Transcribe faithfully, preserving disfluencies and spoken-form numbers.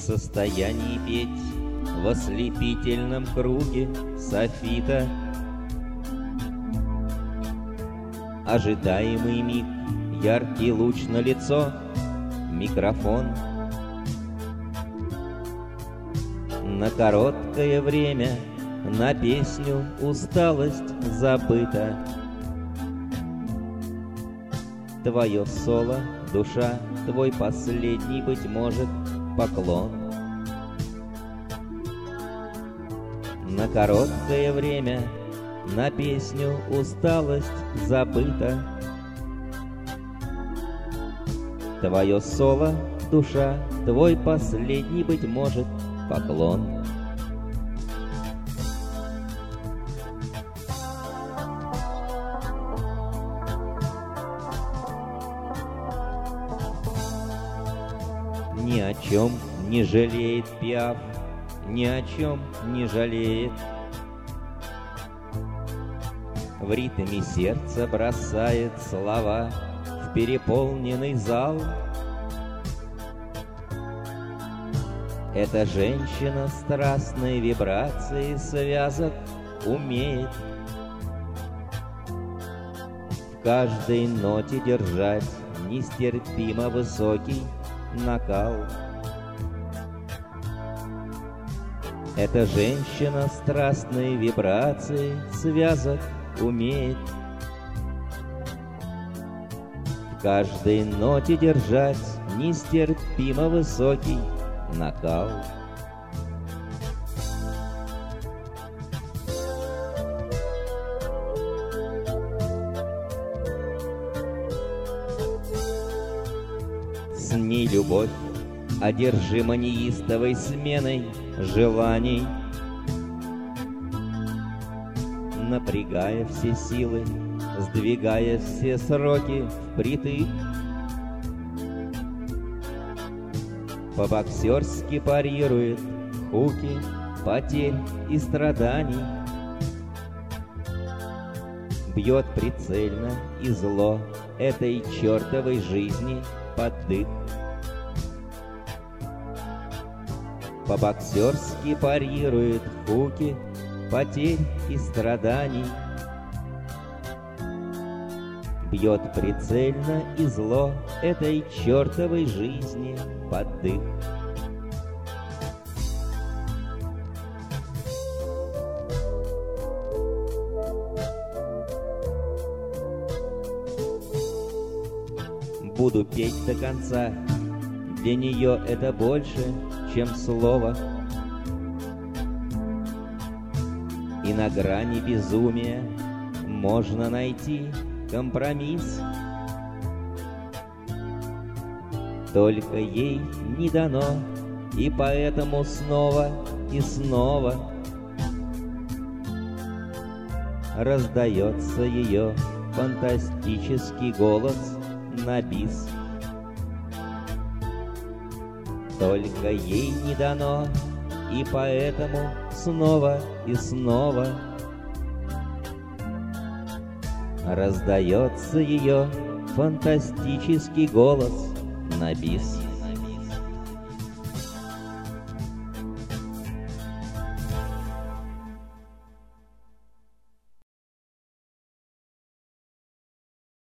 состоянии петь в ослепительном круге софита. Ожидаемый миг, яркий луч на лицо, микрофон. На короткое время на песню усталость забыта. Твое соло, душа, твой последний, быть может, поклон. На короткое время на песню усталость забыта. Твое соло, душа, твой последний, быть может, поклон. Ни о чем не жалеет Пиаф, ни о чем не жалеет. В ритме сердца бросает слова в переполненный зал. Эта женщина страстной вибрации связок умеет в каждой ноте держать нестерпимо высокий накал. Эта женщина страстной вибрации связок умеет в каждой ноте держать нестерпимо высокий накал. С ней любовь одержима неистовой сменой желаний, напрягая все силы, сдвигая все сроки впритык. По-боксерски парирует хуки потерь и страданий, бьет прицельно и зло этой чертовой жизни под дых. По-боксерски парирует хуки потерь и страданий, бьет прицельно и зло этой чертовой жизни под дых. Буду петь до конца, для нее это больше, чем слово. И на грани безумия можно найти компромисс. Только ей не дано, и поэтому снова и снова раздается ее фантастический голос на бис. Только ей не дано, и поэтому снова и снова раздается ее фантастический голос на бис.